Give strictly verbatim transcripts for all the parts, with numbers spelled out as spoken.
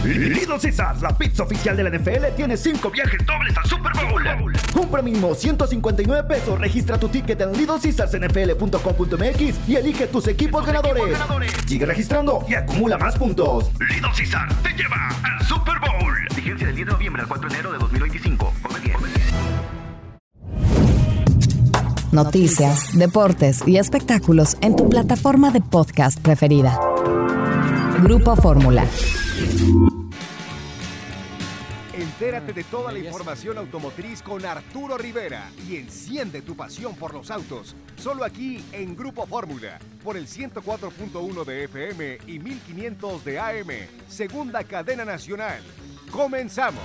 Little Caesars, la pizza oficial de la N F L, tiene cinco viajes dobles al Super Bowl. Compra mínimo ciento cincuenta y nueve pesos, registra tu ticket en little caesars n f l punto com punto m x y elige tus equipos ganadores. equipos ganadores. Sigue registrando y acumula más puntos. Little Caesars te lleva al Super Bowl. Vigencia del diez de noviembre al cuatro de enero de dos mil veinticinco. Come bien. Noticias, deportes y espectáculos en tu plataforma de podcast preferida. Grupo Fórmula. Entérate de toda la información automotriz con Arturo Rivera y enciende tu pasión por los autos. Solo aquí en Grupo Fórmula, por el ciento cuatro punto uno de F M y mil quinientos de A M, segunda cadena nacional. ¡Comenzamos!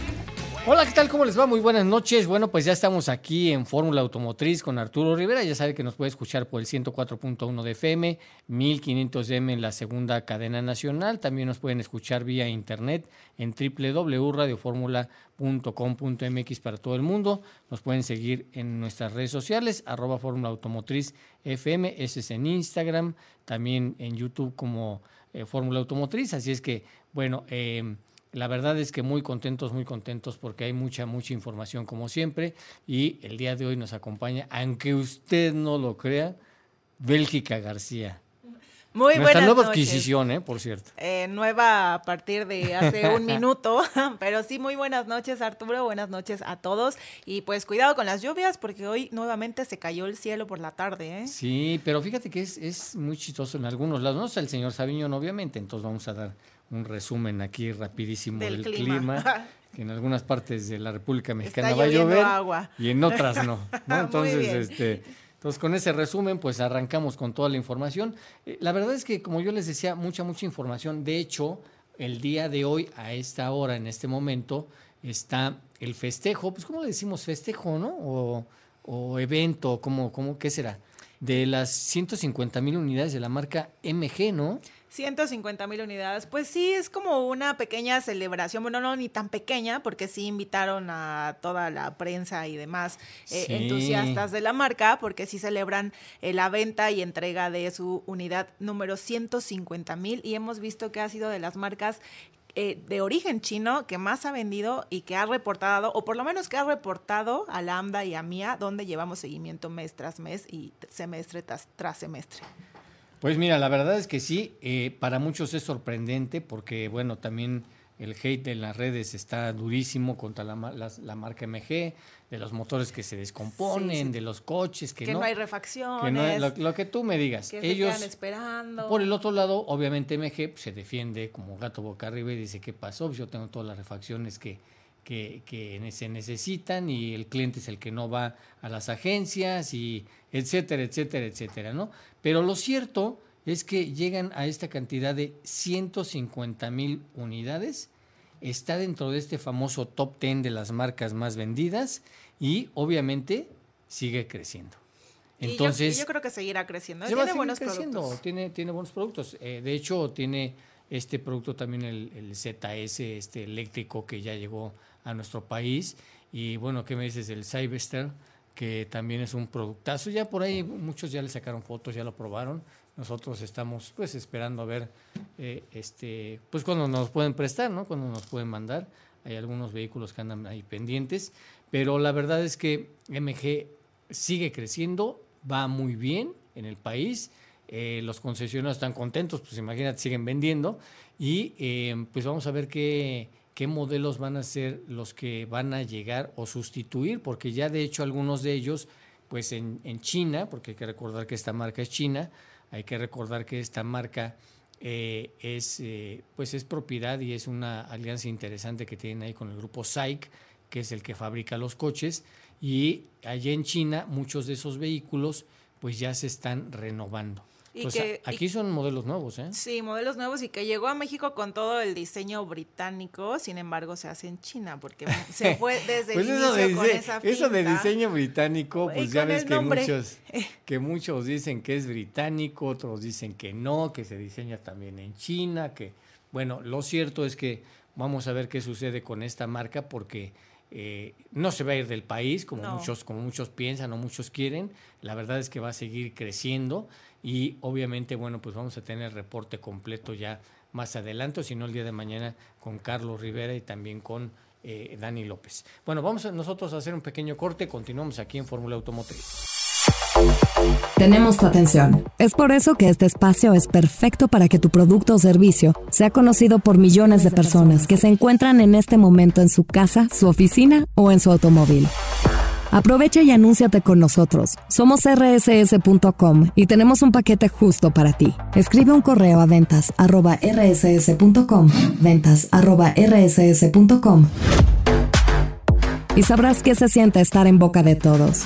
Hola, ¿qué tal? ¿Cómo les va? Muy buenas noches. Bueno, pues ya estamos aquí en Fórmula Automotriz con Arturo Rivera. Ya sabe que nos puede escuchar por el ciento cuatro punto uno de F M, mil quinientos de A M en la segunda cadena nacional. También nos pueden escuchar vía internet en doble u doble u doble u punto radio fórmula punto com punto m x para todo el mundo. Nos pueden seguir en nuestras redes sociales, arroba Fórmula Automotriz F M, ese es en Instagram, también en YouTube como eh, Fórmula Automotriz. Así es que, bueno, eh, la verdad es que muy contentos, muy contentos porque hay mucha, mucha información como siempre y el día de hoy nos acompaña, aunque usted no lo crea, Bélgica García. Muy Nuestra buenas nueva noches. adquisición, ¿eh? Por cierto. Eh, nueva a partir de hace un minuto, pero sí, muy buenas noches, Arturo, buenas noches a todos y pues cuidado con las lluvias porque hoy nuevamente se cayó el cielo por la tarde, ¿eh? Sí, pero fíjate que es, es muy chistoso en algunos lados, no está el señor Saviñón obviamente, entonces vamos a dar un resumen aquí rapidísimo del, del clima, clima. que en algunas partes de la República Mexicana Está va a lloviendo llover agua. y en otras no, ¿no? Muy Entonces, bien. este, entonces con ese resumen pues arrancamos con toda la información. Eh, la verdad es que como yo les decía, mucha, mucha información. De hecho, el día de hoy, a esta hora, en este momento, está el festejo, pues ¿cómo le decimos? Festejo, ¿no? O, o evento, ¿cómo, cómo, ¿qué será? De las ciento cincuenta mil unidades de la marca M G, ¿no? ciento cincuenta mil unidades, pues sí, es como una pequeña celebración, bueno, no ni tan pequeña, porque sí invitaron a toda la prensa y demás eh, Sí. entusiastas de la marca, porque sí celebran eh, la venta y entrega de su unidad número ciento cincuenta mil, y hemos visto que ha sido de las marcas eh, de origen chino que más ha vendido y que ha reportado, o por lo menos que ha reportado a Lambda y a Mía, donde llevamos seguimiento mes tras mes y semestre tras, tras semestre. Pues mira, la verdad es que sí, eh, para muchos es sorprendente porque, bueno, también el hate en las redes está durísimo contra la, la, la marca M G, de los motores que se descomponen, Sí, sí. de los coches que, Que no, no hay refacciones. que no hay- lo, lo que tú me digas. Que se Ellos, quedan esperando. por el otro lado, obviamente M G pues, se defiende como gato boca arriba y dice, ¿qué pasó? Pues yo tengo todas las refacciones que, que, que se necesitan y el cliente es el que no va a las agencias y etcétera, etcétera, etcétera, ¿no? Pero lo cierto es que llegan a esta cantidad de ciento cincuenta mil unidades, está dentro de este famoso top diez de las marcas más vendidas y obviamente sigue creciendo. Entonces, y yo, y yo creo que seguirá creciendo. se va a Tiene seguir buenos creciendo, productos. Tiene, tiene buenos productos. Eh, de hecho, tiene este producto también el, el Z S, este eléctrico que ya llegó a nuestro país. Y bueno, ¿qué me dices del Cyberster? Que también es un productazo. Ya por ahí muchos ya le sacaron fotos, ya lo probaron. Nosotros estamos pues esperando a ver eh, este pues cuando nos pueden prestar, ¿no? Cuando nos pueden mandar. Hay algunos vehículos que andan ahí pendientes, pero la verdad es que M G sigue creciendo, va muy bien en el país. Eh, los concesionarios están contentos, pues imagínate, siguen vendiendo y eh, pues vamos a ver qué qué modelos van a ser los que van a llegar o sustituir, porque ya de hecho algunos de ellos pues en, en China, porque hay que recordar que esta marca es china, hay que recordar que esta marca eh, es eh, pues es propiedad y es una alianza interesante que tienen ahí con el grupo SAIC, que es el que fabrica los coches, y allá en China muchos de esos vehículos pues ya se están renovando. Y Entonces, que- aquí y- son modelos nuevos, ¿eh? Sí, modelos nuevos y que llegó a México con todo el diseño británico, sin embargo se hace en China porque se fue desde Pues el eso inicio de, con dise- esa eso de finta. diseño británico, Y pues ya con ves el que nombre. muchos, que muchos dicen que es británico, otros dicen que no, que se diseña también en China, que bueno, lo cierto es que vamos a ver qué sucede con esta marca porque eh, no se va a ir del país como No. muchos, como muchos piensan o muchos quieren. La verdad es que va a seguir creciendo y obviamente, bueno, pues vamos a tener el reporte completo ya más adelante, o si no el día de mañana con Carlos Rivera y también con eh, Dani López. Bueno, vamos a nosotros a hacer un pequeño corte, continuamos aquí en Fórmula Automotriz. Tenemos tu atención. Es por eso que este espacio es perfecto para que tu producto o servicio sea conocido por millones de personas que se encuentran en este momento en su casa, su oficina o en su automóvil. Aprovecha y anúnciate con nosotros. Somos erre ese ese punto com y tenemos un paquete justo para ti. Escribe un correo a ventas arroba erre ese ese punto com, ventas arroba erre ese ese punto com y sabrás qué se siente estar en boca de todos.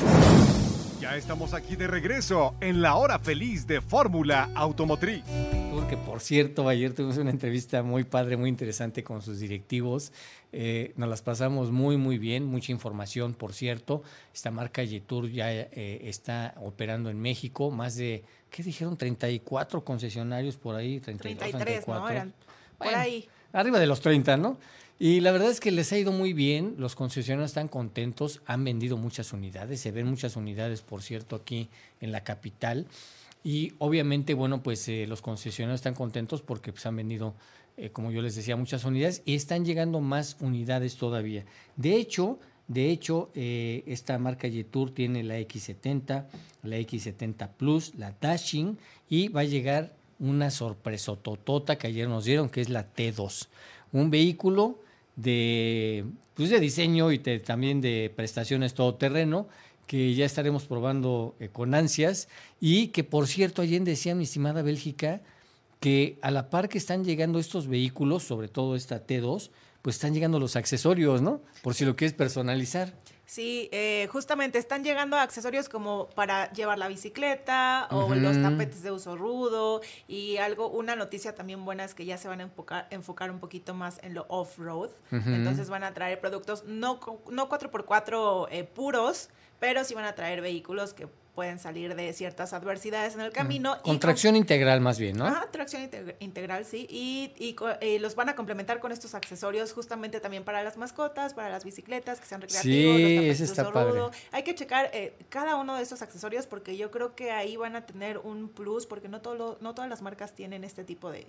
Ya estamos aquí de regreso en la hora feliz de Fórmula Automotriz. Que por cierto, ayer tuvimos una entrevista muy padre, muy interesante con sus directivos. Eh, nos las pasamos muy, muy bien, mucha información, por cierto. Esta marca Jetour ya eh, está operando en México, más de, ¿qué dijeron? treinta y cuatro concesionarios por ahí, treinta y dos, treinta y tres, treinta y cuatro. ¿no? Eran por bueno, ahí. Arriba de los treinta, ¿no? Y la verdad es que les ha ido muy bien, los concesionarios están contentos, han vendido muchas unidades, se ven muchas unidades, por cierto, aquí en la capital. Y obviamente, bueno, pues eh, los concesionarios están contentos porque pues, han vendido, eh, como yo les decía, muchas unidades y están llegando más unidades todavía. De hecho, de hecho eh, esta marca Jetour tiene la equis setenta, la equis setenta Plus, la Dashing y va a llegar una sorpresototota que ayer nos dieron, que es la T dos. Un vehículo de, pues, de diseño y de, también de prestaciones todoterreno, que ya estaremos probando eh, con ansias y que, por cierto, ayer decía mi estimada Bélgica que a la par que están llegando estos vehículos, sobre todo esta T dos, pues están llegando los accesorios, ¿no? Por si lo quieres personalizar. Sí, eh, justamente están llegando accesorios como para llevar la bicicleta o Uh-huh. los tapetes de uso rudo y algo, una noticia también buena es que ya se van a enfocar, enfocar un poquito más en lo off-road, Uh-huh. entonces van a traer productos no, no cuatro por cuatro eh, puros, pero sí van a traer vehículos que pueden salir de ciertas adversidades en el camino. Con y tracción con... integral más bien, ¿no? Ajá, tracción integ- integral, sí, y, y eh, los van a complementar con estos accesorios justamente también para las mascotas, para las bicicletas, que sean recreativos, sí, los tapetes ese está de uso padre. rudo. Hay que checar eh, cada uno de estos accesorios porque yo creo que ahí van a tener un plus porque no, todo lo, no todas las marcas tienen este tipo de...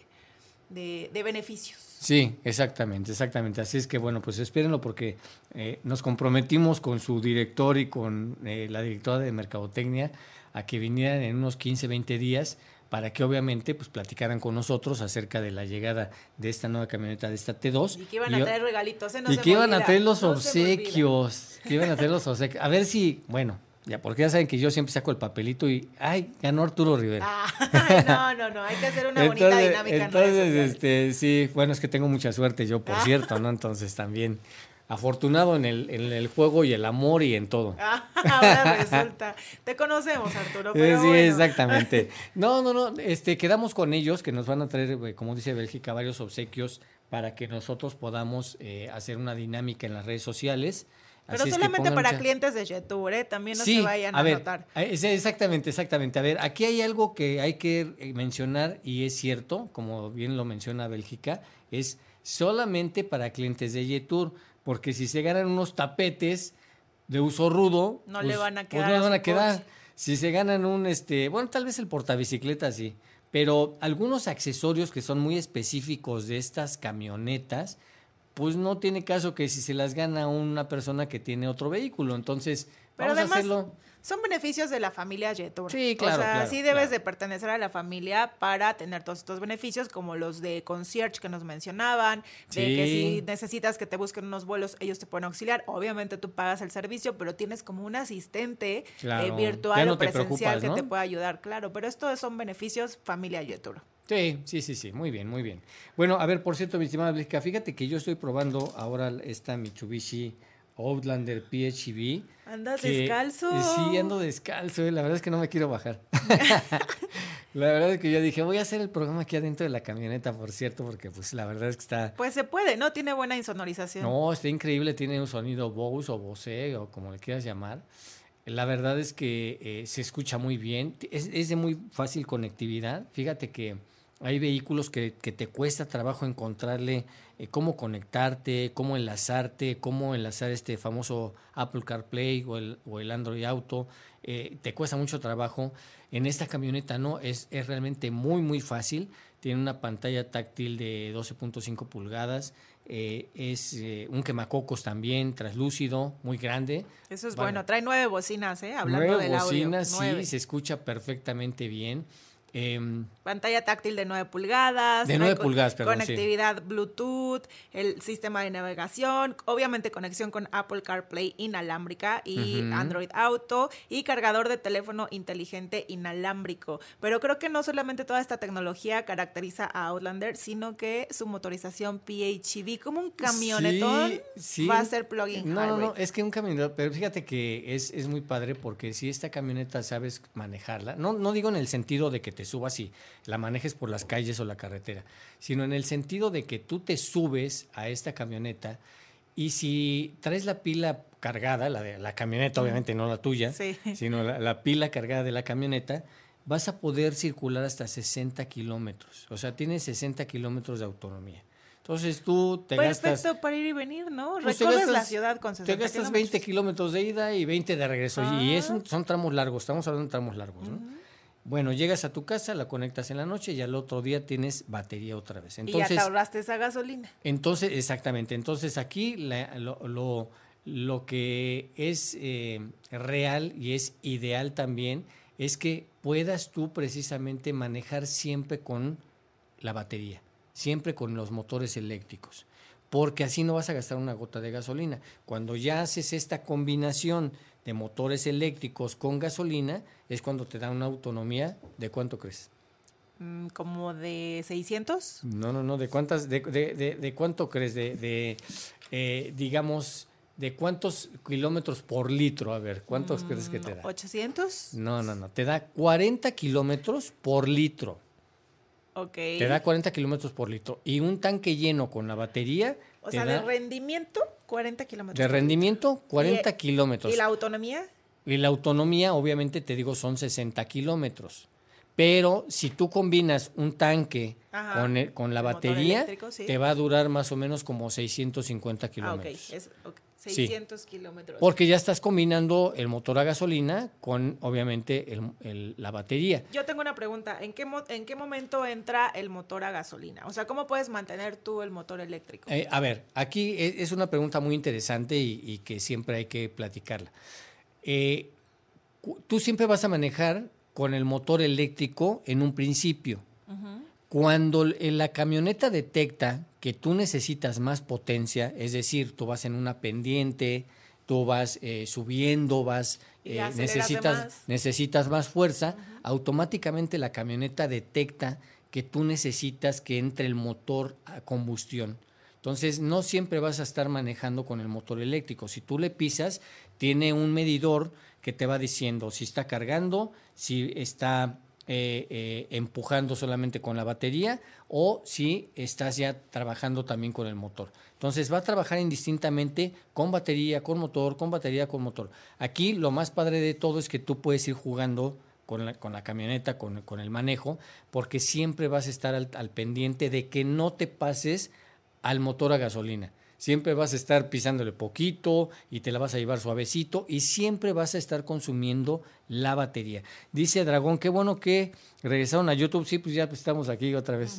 De, de beneficios. Sí, exactamente, exactamente. Así es que, bueno, pues espérenlo porque eh, nos comprometimos con su director y con eh, la directora de Mercadotecnia a que vinieran en unos quince, veinte días para que obviamente pues platicaran con nosotros acerca de la llegada de esta nueva camioneta, de esta T dos. Y que iban y, a traer regalitos, ¿eh? No y se que me iban olvida, a traer los no se me olvida. obsequios, que iban a traer los obsequios. A ver si, bueno, ya, porque ya saben que yo siempre saco el papelito y, ay, ganó Arturo Rivera. Ay, no, no, no, hay que hacer una bonita entonces, dinámica en entonces, redes sociales. este, sí, bueno, es que tengo mucha suerte yo, por cierto, ¿no? Entonces también afortunado en el, en el juego y el amor y en todo. Ah, ahora resulta. Te conocemos, Arturo, pero sí, bueno. exactamente. No, no, no, este, quedamos con ellos que nos van a traer, como dice Bélgica, varios obsequios para que nosotros podamos eh, hacer una dinámica en las redes sociales. Pero Así solamente es que para mucha... clientes de Jetour, ¿eh? También no sí, se vayan a, a ver, notar. Exactamente, exactamente. A ver, aquí hay algo que hay que mencionar y es cierto, como bien lo menciona Bélgica, es solamente para clientes de Jetour, porque si se ganan unos tapetes de uso rudo, no pues, le van a quedar. Pues no le van a, a quedar. coche. Si se ganan un, este, bueno, tal vez el portabicicleta sí, pero algunos accesorios que son muy específicos de estas camionetas, pues no tiene caso que si se las gana una persona que tiene otro vehículo. Entonces, Pero vamos además, a hacerlo. Son beneficios de la familia Jetour. Sí, claro, O sea, claro, sí debes claro. de pertenecer a la familia para tener todos estos beneficios, como los de concierge que nos mencionaban, de Sí. que si necesitas que te busquen unos vuelos, ellos te pueden auxiliar. Obviamente tú pagas el servicio, pero tienes como un asistente Claro. eh, Ya virtual no o te presencial preocupas, que ¿no? te pueda ayudar, claro. Pero estos son beneficios familia Jetour. Sí, sí, sí, sí, muy bien, muy bien. Bueno, a ver, por cierto, mi estimada Bélgica, fíjate que yo estoy probando ahora esta Mitsubishi Outlander P H E V. ¿Andas que- descalzo? eh, Sí, ando descalzo, eh, la verdad es que no me quiero bajar. La verdad es que yo dije, voy a hacer el programa aquí adentro de la camioneta, por cierto, porque pues la verdad es que está... Pues se puede, ¿no? Tiene buena insonorización. No, está increíble, tiene un sonido Bose o Bose o como le quieras llamar. La verdad es que eh, se escucha muy bien, es, es de muy fácil conectividad. Fíjate que hay vehículos que, que te cuesta trabajo encontrarle eh, cómo conectarte, cómo enlazarte, cómo enlazar este famoso Apple CarPlay o el, o el Android Auto. Eh, te cuesta mucho trabajo. En esta camioneta no, es, es realmente muy, muy fácil. tiene una pantalla táctil de doce punto cinco pulgadas, eh, es eh, un quemacocos también, translúcido, muy grande. Eso es Vale. bueno, trae nueve bocinas, ¿eh? Hablando Nueve del bocinas, audio. Nueve. sí, se escucha perfectamente bien. Eh, Pantalla táctil de nueve pulgadas. De trae nueve co- pulgadas, perdón, Conectividad Bluetooth, el sistema de navegación, obviamente conexión con Apple CarPlay inalámbrica y Ujú. Android Auto y cargador de teléfono inteligente inalámbrico. Pero creo que no solamente toda esta tecnología caracteriza a Outlander, sino que su motorización P H E V, como un camionetón, Sí, sí. va a ser plug-in No, no, hybrid. no, es que un camionetón, pero fíjate que es, es muy padre porque si esta camioneta sabes manejarla, no, no digo en el sentido de que te subas y la manejes por las calles o la carretera, sino en el sentido de que tú te subes a esta camioneta y si traes la pila cargada, la de la camioneta, obviamente no la tuya, Sí. sino la, la pila cargada de la camioneta, vas a poder circular hasta sesenta kilómetros. O sea, tienes sesenta kilómetros de autonomía. Entonces tú te Perfecto gastas... para ir y venir, ¿no? Pues te Recorres la gastas- ciudad con sesenta Te gastas kilómetros. veinte kilómetros de ida y veinte de regreso. Ah. Y es un- son tramos largos, estamos hablando de tramos largos, ¿no? Bueno, llegas a tu casa, la conectas en la noche y al otro día tienes batería otra vez. y ya Entonces, te ahorraste esa gasolina. entonces exactamente. Entonces aquí la- lo, lo, lo que es eh, real y es ideal también es que puedas tú precisamente manejar siempre con la batería, siempre con los motores eléctricos, porque así no vas a gastar una gota de gasolina. Cuando ya haces esta combinación de motores eléctricos con gasolina, es cuando te da una autonomía, ¿de cuánto crees? Mm, como de seiscientos. No, no, no, ¿de cuántas, de, de, de, de cuánto crees? De, de eh, digamos, ¿de cuántos kilómetros por litro? A ver, ¿cuántos Mm, crees que te da? ¿ochocientos? No, no, no, te da cuarenta kilómetros por litro. Ok. Te da cuarenta kilómetros por litro. Y un tanque lleno con la batería O te sea, da de rendimiento, cuarenta kilómetros. de por rendimiento cuarenta litro. kilómetros. ¿Y la autonomía? Y la autonomía, obviamente, te digo, son sesenta kilómetros. Pero si tú combinas un tanque Ajá, con, el- con la el motor batería, eléctrico, sí. te va a durar más o menos como seiscientos cincuenta Ah, ok. kilómetros. Es, ok, Sí. seiscientos kilómetros. Porque ya estás combinando el motor a gasolina con, obviamente, el- el- la batería. Yo tengo una pregunta. ¿En qué, mo- ¿En qué momento entra el motor a gasolina? O sea, ¿cómo puedes mantener tú el motor eléctrico? Eh, a ver, aquí e- es una pregunta muy interesante y, y que siempre hay que platicarla. Eh, cu- tú siempre vas a manejar con el motor eléctrico en un principio. Cuando l- la camioneta detecta que tú necesitas más potencia, es decir, tú vas en una pendiente, tú vas eh, subiendo, vas Y eh, aceleras de necesitas más. necesitas más fuerza, automáticamente la camioneta detecta que tú necesitas que entre el motor a combustión. Entonces, no siempre vas a estar manejando con el motor eléctrico. Si tú le pisas, tiene un medidor que te va diciendo si está cargando, si está eh, eh, empujando solamente con la batería o si estás ya trabajando también con el motor. Entonces, va a trabajar indistintamente con batería, con motor, con batería, con motor. Aquí lo más padre de todo es que tú puedes ir jugando con la, con la camioneta, con, con el manejo, porque siempre vas a estar al, al pendiente de que no te pases al motor a gasolina. Siempre vas a estar pisándole poquito y te la vas a llevar suavecito y siempre vas a estar consumiendo la batería. Dice Dragón, qué bueno que regresaron a YouTube. Sí, pues ya estamos aquí otra vez.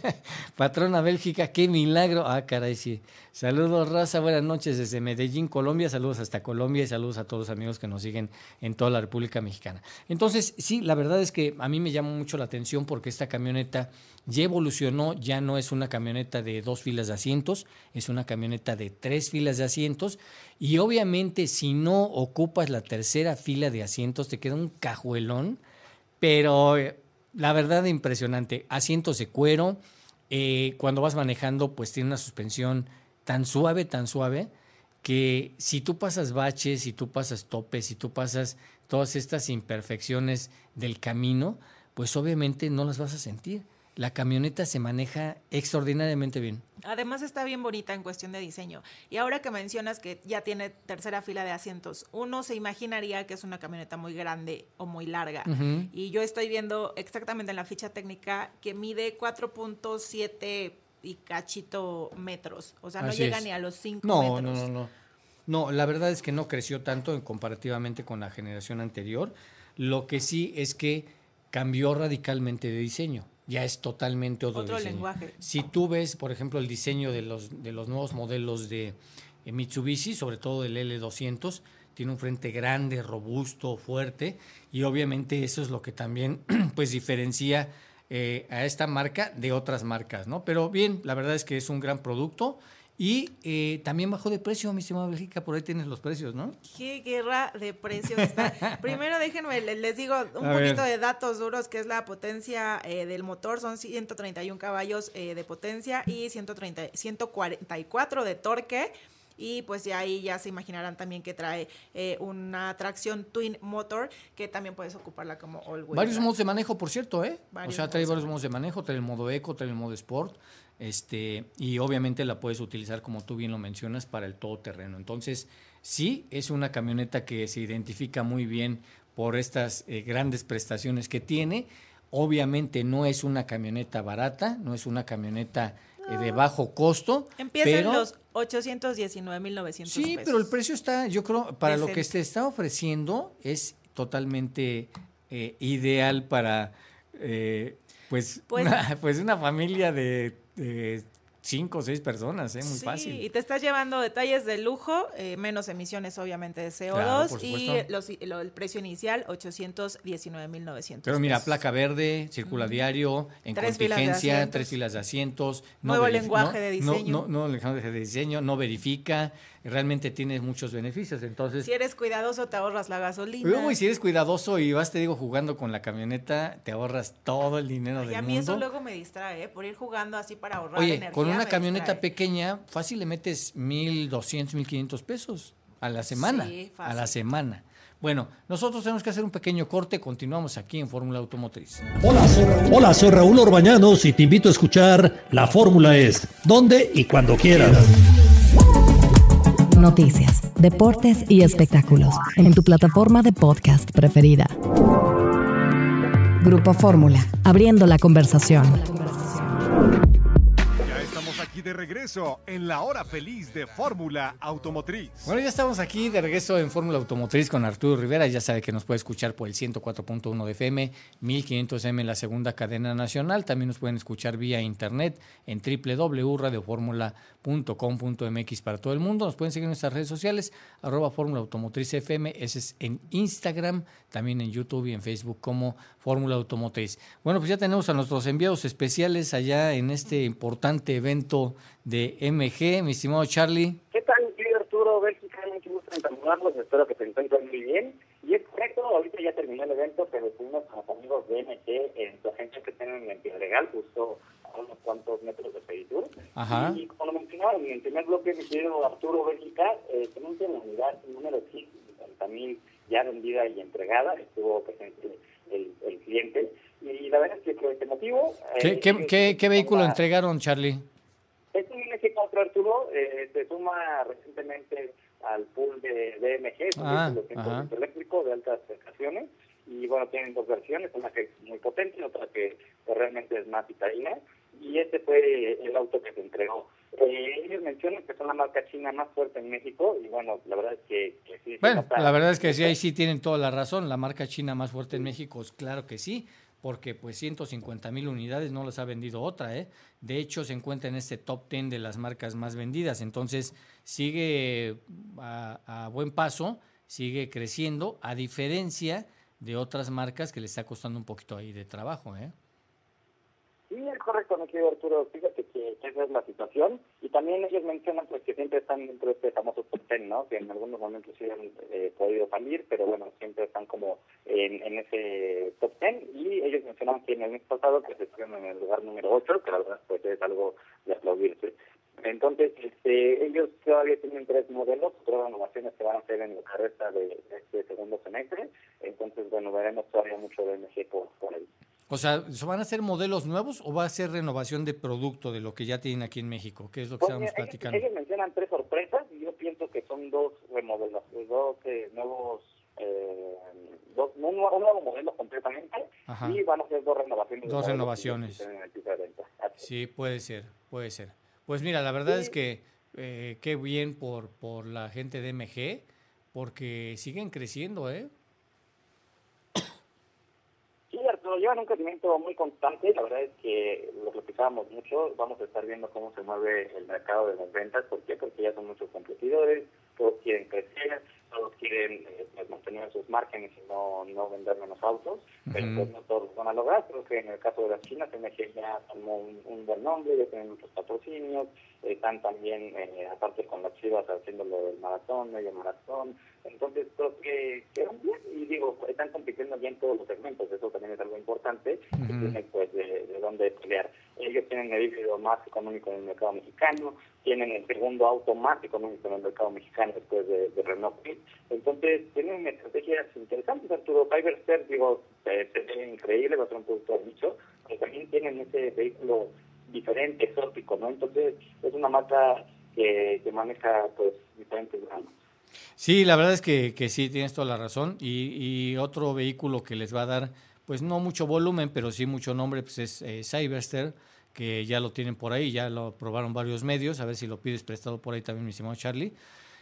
Patrona Bélgica, qué milagro. Ah, caray, sí. Saludos, raza, buenas noches desde Medellín, Colombia. Saludos hasta Colombia y saludos a todos los amigos que nos siguen en toda la República Mexicana. Entonces, sí, la verdad es que a mí me llama mucho la atención porque esta camioneta ya evolucionó, ya no es una camioneta de dos filas de asientos, es una camioneta de tres filas de asientos y obviamente si no ocupas la tercera fila de asientos te queda un cajuelón, pero eh, la verdad impresionante. Asientos de cuero, eh, cuando vas manejando pues tiene una suspensión tan suave, tan suave, que si tú pasas baches, si tú pasas topes, si tú pasas todas estas imperfecciones del camino, pues obviamente no las vas a sentir. La camioneta se maneja extraordinariamente bien. Además está bien bonita en cuestión de diseño. Y ahora que mencionas que ya tiene tercera fila de asientos, uno se imaginaría que es una camioneta muy grande o muy larga. Ujú. Y yo estoy viendo exactamente en la ficha técnica que mide cuatro punto siete y cachito metros. O sea, no Así llega es. ni a los cinco No, metros. no, no, no. No, la verdad es que no creció tanto en comparativamente con la generación anterior. Lo que sí es que cambió radicalmente de diseño. ya es totalmente otro, otro diseño. lenguaje. Si tú ves, por ejemplo, el diseño de los, de los nuevos modelos de eh, Mitsubishi, sobre todo el L doscientos, tiene un frente grande, robusto, fuerte, y obviamente eso es lo que también pues diferencia eh, a esta marca de otras marcas, ¿no? Pero bien, la verdad es que es un gran producto. Y eh, también bajó de precio, mi estimada Bélgica, por ahí tienes los precios, ¿no? Qué guerra de precios está. Primero déjenme, les digo un A poquito ver. de datos duros, que es la potencia eh, del motor, son ciento treinta y un caballos eh, de potencia y ciento treinta, ciento cuarenta y cuatro de torque. Y pues ya ahí ya se imaginarán también que trae eh, una tracción Twin Motor, que también puedes ocuparla como all-wheel. Varios modos de manejo, por cierto, ¿eh? Varios o sea, trae modos de varios modos de manejo, trae el modo eco, trae el modo sport, este, y obviamente la puedes utilizar, como tú bien lo mencionas, para el todoterreno. Entonces, sí, es una camioneta que se identifica muy bien por estas eh, grandes prestaciones que tiene. Obviamente no es una camioneta barata, no es una camioneta eh, de bajo costo. Empieza pero, en los ochocientos diecinueve mil novecientos sí, pesos. pero el precio está, yo creo, para lo que Decente. se está ofreciendo, es totalmente eh, ideal para eh, pues, Pues- una, pues una familia de, de cinco o seis personas, ¿eh? Muy Sí, fácil. y te estás llevando detalles de lujo, eh, menos emisiones obviamente de C O dos, Claro, por y supuesto. los, lo- el precio inicial ochocientos diecinueve mil novecientos. Pero mira, placa verde, circula diario, en Tres filas de contingencia, asientos. tres filas de asientos. Nuevo verif- lenguaje no, de no, diseño. No, no, lenguaje de diseño, no verifica, realmente tiene muchos beneficios. Entonces, Si eres cuidadoso, te ahorras la gasolina. uy, si eres cuidadoso y vas, te digo, jugando con la camioneta, te ahorras todo el dinero Y del a mí mundo. eso luego me distrae, ¿eh? Por ir jugando así para ahorrar Oye, energía. con una me camioneta distrae. pequeña, fácil le metes mil doscientos, mil quinientos pesos a la semana. Sí, a la fácil. semana. Bueno, nosotros tenemos que hacer un pequeño corte. Continuamos aquí en Fórmula Automotriz. Hola, soy Raúl. Hola, soy Raúl Orbañanos y te invito a escuchar La Fórmula Es, donde y cuando quieras. Noticias, deportes y espectáculos en tu plataforma de podcast preferida. Grupo Fórmula, abriendo la conversación. Ya estamos aquí de regreso en la hora feliz de Fórmula Automotriz. Bueno, ya estamos aquí de regreso en Fórmula Automotriz con Arturo Rivera. Ya sabe que nos puede escuchar por el ciento cuatro punto uno de F M, mil quinientos M en la segunda cadena nacional. También nos pueden escuchar vía internet en doble u doble u doble u punto radio fórmula punto com punto m x para todo el mundo. Nos pueden seguir en nuestras redes sociales, arroba Fórmula Automotriz F M. Ese es en Instagram, también en YouTube y en Facebook como Fórmula Automotriz. Bueno, pues ya tenemos a nuestros enviados especiales allá en este importante evento de M G. Mi estimado Charlie. ¿Qué tal, mi querido Arturo? Bélgica, mucho gusto en saludarlos, espero que se encuentren muy bien. Y es correcto, ahorita ya terminó el evento, pero estuvimos con los amigos de M G en su agencia que tienen en Pedregal, justo a unos cuantos metros de Peditur. Ajá. Y como lo mencionaba en el primer bloque, mi querido Arturo Bélgica, eh, tenemos la unidad número cincuenta mil ya vendida y entregada, estuvo presente el, el cliente. Y la verdad es que por este motivo... ¿Qué, eh, qué, qué, qué vehículo la- entregaron, Charlie? Es un M G cuatro, Arturo, eh, se suma recientemente al pool de, de M G, es un Ah, vehículo cien por ciento ajá. eléctrico de altas prestaciones, y bueno, tienen dos versiones, una que es muy potente y otra que, que realmente es más citadina, y este fue el auto que se entregó. Eh, ellos mencionan que son la marca china más fuerte en México, y bueno, la verdad es que, que sí. se Bueno, nota- la verdad es que sí, ahí sí tienen toda la razón. La marca china más fuerte en México, es claro que sí, porque pues ciento cincuenta mil unidades no las ha vendido otra, ¿eh? De hecho, se encuentra en este top diez de las marcas más vendidas. Entonces, sigue a, a buen paso, sigue creciendo, a diferencia de otras marcas que le está costando un poquito ahí de trabajo, ¿eh? Sí, es correcto, mi querido Arturo. Fíjate que, que esa es la situación. Y también ellos mencionan pues que siempre están dentro de este famoso top diez, ¿no? Que en algunos momentos sí han eh, podido salir, pero bueno, siempre están como en, en ese top diez. Y ellos mencionaban que en el mes pasado pues estuvieron en el lugar número ocho, que la verdad pues es algo de aplaudirse. Entonces, este, ellos todavía tienen tres modelos, otras renovaciones que van a hacer en la carrera de, de este segundo semestre. Entonces, bueno, veremos todavía mucho de M G por, por ahí. O sea, ¿van a ser modelos nuevos o va a ser renovación de producto de lo que ya tienen aquí en México? ¿Qué es lo que Pues, estábamos mira, ellos, platicando? ellos mencionan tres sorpresas y yo pienso que son dos remodelos, dos eh, nuevos, eh, dos, un, nuevo- un nuevo modelo completamente. Ajá. Y van a ser dos renovaciones. de Dos modelos renovaciones. que tienen en el piso de venta. Así es. Sí, puede ser, puede ser. Pues mira, la verdad Sí. es que eh, qué bien por, por la gente de M G, porque siguen creciendo, ¿eh? Sí, Arturo, yo llevan un crecimiento muy constante. La verdad es que lo platicábamos mucho. Vamos a estar viendo cómo se mueve el mercado de las ventas. ¿Por qué? Porque ya son muchos competidores, todos quieren crecer, todos quieren eh, pues, mantener sus márgenes y no, no vender menos autos, uh-huh. pero pues no todos lo van a lograr. Creo que en el caso de las chinas, M G ya tomó un, un buen nombre, ya tienen muchos patrocinios, eh, están también, eh, aparte con las Chivas, haciéndolo del maratón, medio maratón. Entonces creo que quedan bien y digo, están compitiendo bien todos los segmentos, eso también es algo importante, uh-huh. que tienen pues de, de dónde pelear. Ellos tienen el híbrido más económico en el mercado mexicano, tienen el segundo auto más económico en el mercado mexicano después de, de Renault Kwid. Entonces tienen estrategias interesantes. Arturo, Cyberster, digo, se, se ve increíble, va a ser un producto de nicho, pero también tienen ese vehículo diferente, exótico, ¿no? Entonces es una marca que, que maneja pues diferentes granos. Sí, la verdad es que, que sí, tienes toda la razón. Y, y otro vehículo que les va a dar, pues no mucho volumen, pero sí mucho nombre, pues es eh, Cyberster, que ya lo tienen por ahí, ya lo probaron varios medios, a ver si lo pides prestado por ahí también, mi estimado Charlie.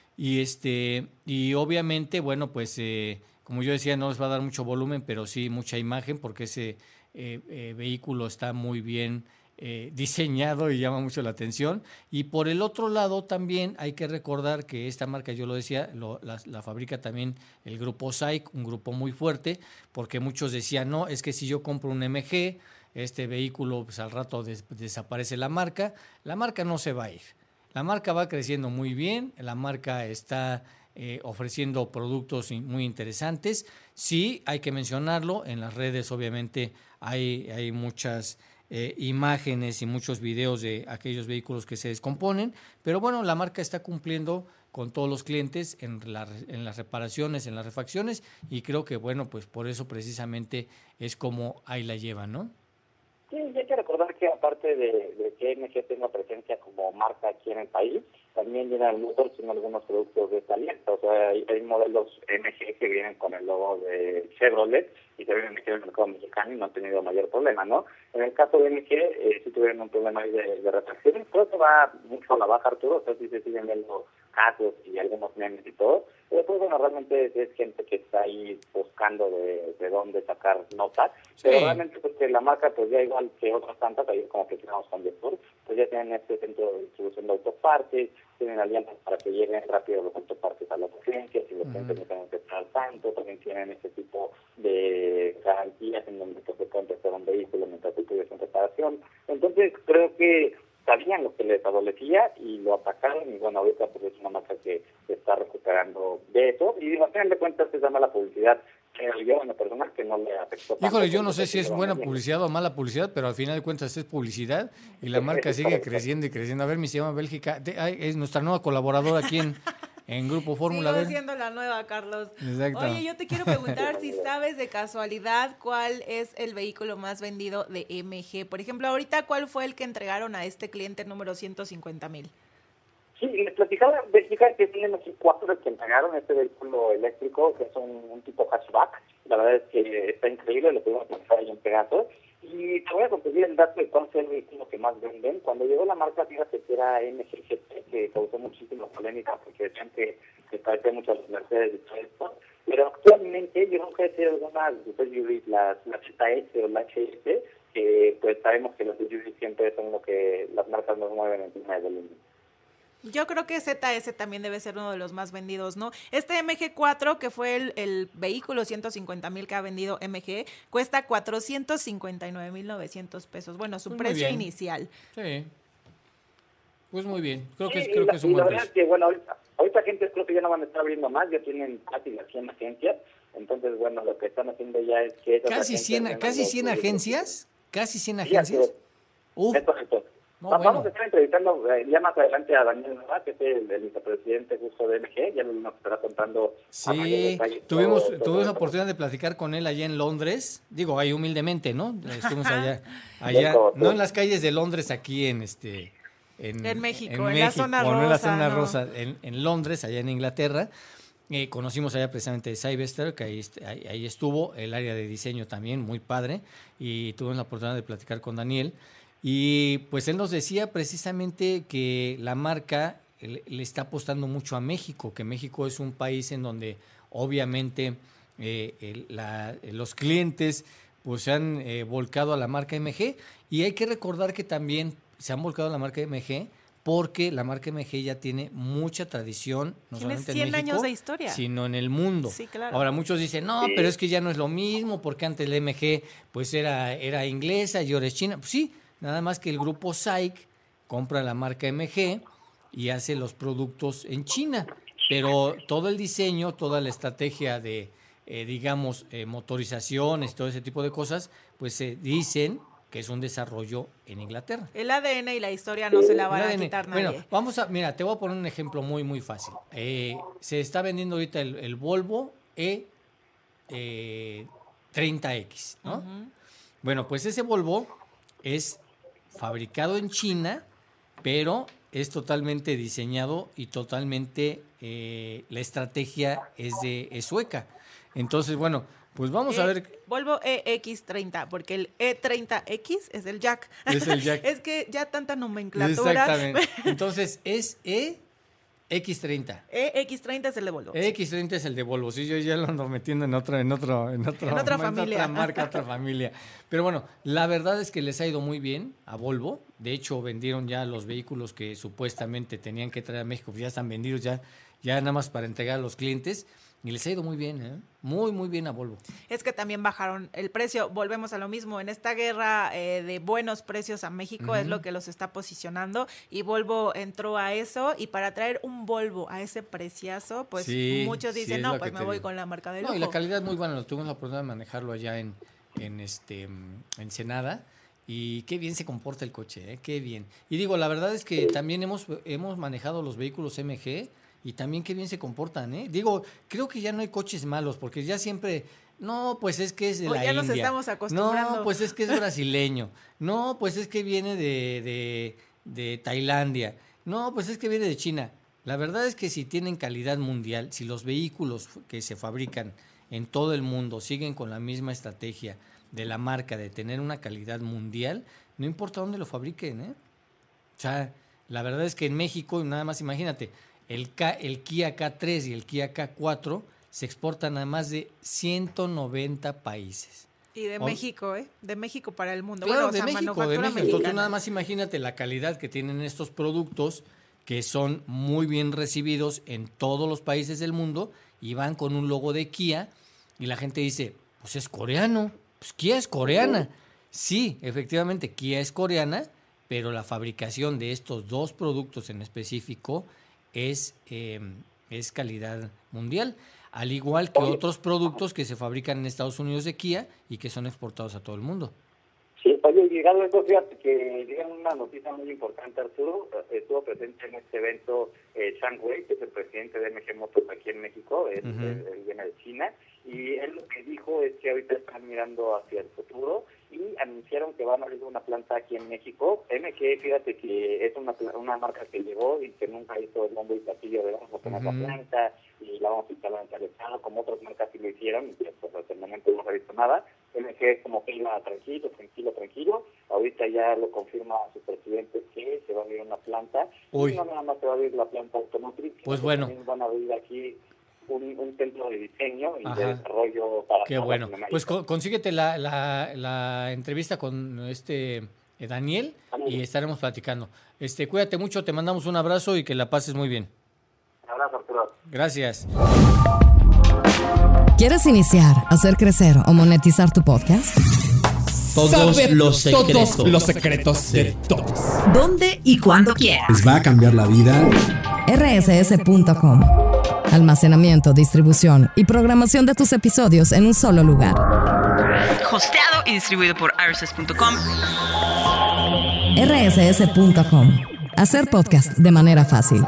Y este y obviamente, bueno, pues eh, como yo decía, no les va a dar mucho volumen, pero sí mucha imagen, porque ese eh, eh, vehículo está muy bien Eh, diseñado y llama mucho la atención. Y por el otro lado también hay que recordar que esta marca, yo lo decía, lo, la, la fabrica también el grupo S A I C, un grupo muy fuerte, porque muchos decían, no, es que si yo compro un M G, este vehículo pues al rato des, desaparece la marca. La marca no se va a ir, la marca va creciendo muy bien, la marca está eh, ofreciendo productos muy interesantes. Sí, hay que mencionarlo, en las redes obviamente hay, hay muchas Eh, imágenes y muchos videos de aquellos vehículos que se descomponen, pero bueno, la marca está cumpliendo con todos los clientes en, la, en las reparaciones, en las refacciones, y creo que bueno, pues por eso precisamente es como ahí la llevan, ¿no? Sí, y hay que recordar que aparte de, de que M G tenga presencia como marca aquí en el país, también General Motors tiene algunos productos de esta alianza. O sea, hay, hay modelos M G que vienen con el logo de Chevrolet y se vienen en el mercado mexicano y no han tenido mayor problema, ¿no? En el caso de M G, eh, sí tuvieron un problema ahí de, de refacciones, pero eso va mucho a la baja, Arturo. O sea, sí se siguen viendo casos y algunos memes y todo. Pero pues bueno, realmente es, es gente que está ahí buscando de, de dónde sacar notas. Sí. Pero realmente pues que la marca, pues ya igual que otras tantas, ahí como que tenemos con Destur, pues ya tienen este centro de distribución de autopartes, tienen alianzas para que lleguen rápido los autopartes a las agencias y los uh-huh. clientes no tengan que estar tanto. También tienen ese tipo de garantías en donde se pueden prestar un vehículo mientras tú pides en reparación. Entonces creo que sabían lo que les adolecía y lo atacaron, y bueno, ahorita pues es una marca que se está recuperando de eso, y digo, al final de cuentas es mala publicidad, creo yo, en lo personal, que no le afectó. Híjole, yo no sé si es buena publicidad o mala publicidad, pero al final de cuentas es publicidad, y la marca sigue creciendo y creciendo. A ver, mi llama Bélgica, es nuestra nueva colaboradora aquí en... En Grupo Fórmula. Sigo siendo la nueva, Carlos. Exacto. Oye, yo te quiero preguntar si sabes de casualidad cuál es el vehículo más vendido de M G. Por ejemplo, ahorita, ¿cuál fue el que entregaron a este cliente número ciento cincuenta mil? Sí, les platicaba Bélgica que tienen aquí cuatro que entregaron este vehículo eléctrico, que es un, un tipo hatchback. La verdad es que está increíble, lo pudimos pensar ahí en Pegasus. Y te voy a conseguir el dato de cuál es el vehículo que más venden. Cuando llegó la marca, fíjate que era M G G T, que causó muchísima polémica porque decían que se parecía mucho a los Mercedes y todo esto. Pero actualmente yo creo que hay algunas S U Vs, las, las Z S o la H S, que pues sabemos que las S U Vs siempre son lo que las marcas nos mueven encima de volumen. Yo creo que Z S también debe ser uno de los más vendidos, ¿no? Este M G cuatro, que fue el, el vehículo ciento cincuenta mil que ha vendido M G, cuesta cuatrocientos cincuenta y nueve mil novecientos pesos. Bueno, su pues precio inicial. Sí. Pues muy bien. Creo que, sí, es, creo la, que es un buen precio. Que, bueno, ahorita, ahorita gente creo que ya no van a estar abriendo más, ya tienen casi las cien agencias. Entonces, bueno, lo que están haciendo ya es que... ¿Casi cien, casi cien agencias? ¿Casi cien agencias? Uf. Esto, esto. No, Vamos bueno. a estar entrevistando eh, ya más adelante a Daniel Nova, que es el, el vicepresidente justo de M G, ya nos estará contando. Sí, tuvimos, todo, tuvimos la oportunidad de platicar con él allá en Londres, digo, ahí humildemente, ¿no? Estuvimos allá, allá no en las calles de Londres, aquí en este... En, en México, en, en, en la zona rosa. rosa. En la zona ¿no? rosa, en, en Londres, allá en Inglaterra. Eh, conocimos allá precisamente Cyberster, que ahí, ahí, ahí estuvo, el área de diseño también, muy padre, y tuvimos la oportunidad de platicar con Daniel. Y pues él nos decía precisamente que la marca le está apostando mucho a México, que México es un país en donde obviamente eh, el, la, los clientes pues se han eh, volcado a la marca M G, y hay que recordar que también se han volcado a la marca M G porque la marca M G ya tiene mucha tradición, no tiene solamente cien en México, años de historia, sino en el mundo. Sí, claro. Ahora muchos dicen, no, Sí. pero es que ya no es lo mismo, porque antes la M G pues era, era inglesa y ahora es china. Pues sí, nada más que el grupo S A I C compra la marca M G y hace los productos en China, pero todo el diseño, toda la estrategia de, eh, digamos, eh, motorizaciones, todo ese tipo de cosas, pues se dicen que es un desarrollo en Inglaterra. El A D N y la historia no se la van El a A D N. quitar nadie. Bueno, vamos a, mira, te voy a poner un ejemplo muy, muy fácil. Eh, se está vendiendo ahorita el, el Volvo E treinta X, ¿no? Ujú. Bueno, pues ese Volvo es fabricado en China, pero es totalmente diseñado y totalmente eh, la estrategia es de es sueca. Entonces, bueno, pues vamos a Eh, ver. Volvo E X treinta, porque el E treinta X es el Jack. Es el Jack. Es que ya tanta nomenclatura. Exactamente. Entonces, es E X treinta. E X treinta es el de Volvo. E X treinta es el de Volvo. Sí, yo ya lo ando metiendo en otro, en otro, en otro, En otra familia. otra marca, otra familia. Pero bueno, la verdad es que les ha ido muy bien a Volvo. De hecho, vendieron ya los vehículos que supuestamente tenían que traer a México, pues ya están vendidos ya, ya nada más para entregar a los clientes. Y les ha ido muy bien, ¿eh? Muy, muy bien a Volvo. Es que también bajaron el precio. Volvemos a lo mismo. En esta guerra eh, de buenos precios a México, Ujú. es lo que los está posicionando. Y Volvo entró a eso. Y para traer un Volvo a ese preciazo, pues Sí, muchos sí, dicen, es no, lo pues que me te voy digo. con la marca de No, lujo. y la calidad muy buena. Lo tuvimos la oportunidad de manejarlo allá en, en este mm, Ensenada. Y qué bien se comporta el coche, ¿eh? Qué bien. Y digo, la verdad es que también hemos, hemos manejado los vehículos M G y también qué bien se comportan, ¿eh? Digo, creo que ya no hay coches malos, porque ya siempre, no, pues es que es de O la ya nos India. estamos acostumbrando. No, pues es que es brasileño. No, pues es que viene de, de, de Tailandia. No, pues es que viene de China. La verdad es que si tienen calidad mundial, si los vehículos que se fabrican en todo el mundo siguen con la misma estrategia de la marca de tener una calidad mundial, no importa dónde lo fabriquen, ¿eh? O sea, la verdad es que en México, nada más imagínate, el, K, el Kia K tres y el Kia K cuatro se exportan a más de ciento noventa países. Y de O- México, ¿eh? De México para el mundo. Claro, bueno, o de sea, México, de manufactura México. Entonces, tú mexicana. nada más imagínate la calidad que tienen estos productos, que son muy bien recibidos en todos los países del mundo, y van con un logo de Kia, y la gente dice, pues es coreano, pues Kia es coreana. Sí, efectivamente, Kia es coreana, pero la fabricación de estos dos productos en específico es, eh, es calidad mundial, al igual que otros productos que se fabrican en Estados Unidos de Kia y que son exportados a todo el mundo. Sí, oye, llegado a eso, fíjate que dieron una noticia muy importante, Arturo. Eh, Estuvo presente en este evento eh, Zhang Wei, que es el presidente de M G Motors aquí en México, él, Ujú. él- él viene de China, y él lo que dijo es que ahorita están mirando hacia el futuro y anunciaron que van a abrir una planta aquí en México. M G, fíjate que es una, pla- una marca que llegó y que nunca hizo el bombo y platillo de vamos a poner Ujú. la planta y la vamos a instalar en tal estado, como otras marcas sí lo hicieron, y que pues hasta el momento no se ha visto nada. M G es como que iba tranquilo, tranquilo, tranquilo. Ahorita ya lo confirma su presidente que se va a abrir una planta. Uy. Y no nada más se va a abrir la planta automotriz, sino Pues que bueno. también van a abrir aquí un, un centro de diseño y Ajá. de desarrollo para Qué toda bueno. Latinoamérica. Pues co- consíguete la, la, la entrevista con este eh, Daniel y estaremos platicando. Este, cuídate mucho, te mandamos un abrazo y que la pases muy bien. Un abrazo, Arturo. Gracias. ¿Quieres iniciar, hacer crecer o monetizar tu podcast? Todos Saber los secretos. todos los secretos de todos. ¿Dónde y cuándo quieras? Les va a cambiar la vida. R S S punto com. Almacenamiento, distribución y programación de tus episodios en un solo lugar. Hosteado y distribuido por R S S punto com. R S S punto com. Hacer podcast de manera fácil.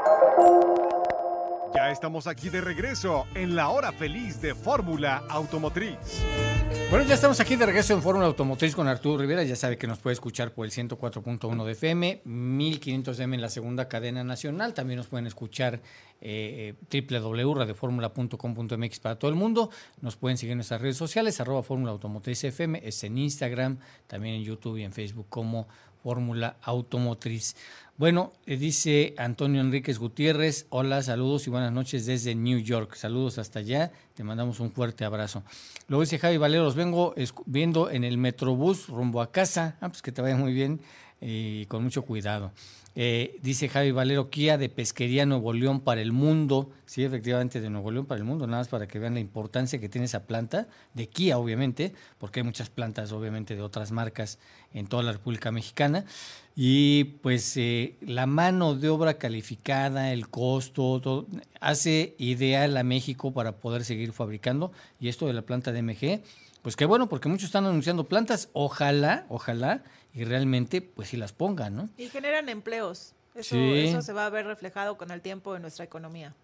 Ya estamos aquí de regreso en la hora feliz de Fórmula Automotriz. Bueno, ya estamos aquí de regreso en Fórmula Automotriz con Arturo Rivera. Ya sabe que nos puede escuchar por el ciento cuatro punto uno de F M, mil quinientos M en la segunda cadena nacional. También nos pueden escuchar eh, doble u doble u doble u punto radio fórmula punto com punto m x para todo el mundo. Nos pueden seguir en nuestras redes sociales, arroba Fórmula Automotriz F M, es en Instagram, también en YouTube y en Facebook como Fórmula Automotriz. Bueno, eh, dice Antonio Enríquez Gutiérrez, hola, saludos y buenas noches desde New York. Saludos hasta allá, te mandamos un fuerte abrazo. Luego dice Javi Valero, los vengo escu- viendo en el Metrobús rumbo a casa. Ah, pues que te vaya muy bien y con mucho cuidado. Eh, dice Javi Valero, Kia de Pesquería Nuevo León para el mundo. Sí, efectivamente, de Nuevo León para el mundo, nada más para que vean la importancia que tiene esa planta, de Kia obviamente, porque hay muchas plantas obviamente de otras marcas en toda la República Mexicana. Y pues eh, la mano de obra calificada, el costo, todo, hace ideal a México para poder seguir fabricando. Y esto de la planta de M G, pues qué bueno, porque muchos están anunciando plantas, ojalá, ojalá, y realmente pues sí las pongan, ¿no? Y generan empleos. Eso, Sí. eso se va a ver reflejado con el tiempo en nuestra economía.